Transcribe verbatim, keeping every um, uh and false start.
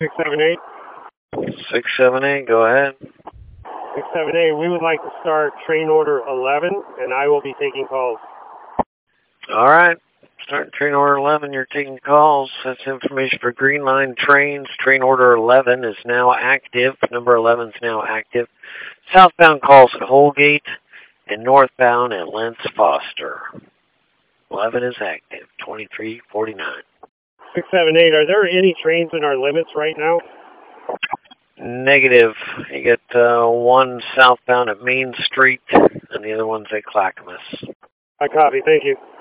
six seven eight. six seven eight, go ahead. six seven eight, we would like to start train order eleven, and I will be taking calls. All right. Start train order eleven, you're taking calls. That's information for Green Line trains. Train order eleven is now active. Number eleven is now active. Southbound calls at Holgate and northbound at Lentz Foster. eleven is active, twenty-three forty-nine. six seven eight, are there any trains in our limits right now? Negative. You get uh, one southbound at Main Street and the other one's at Clackamas. I copy, thank you.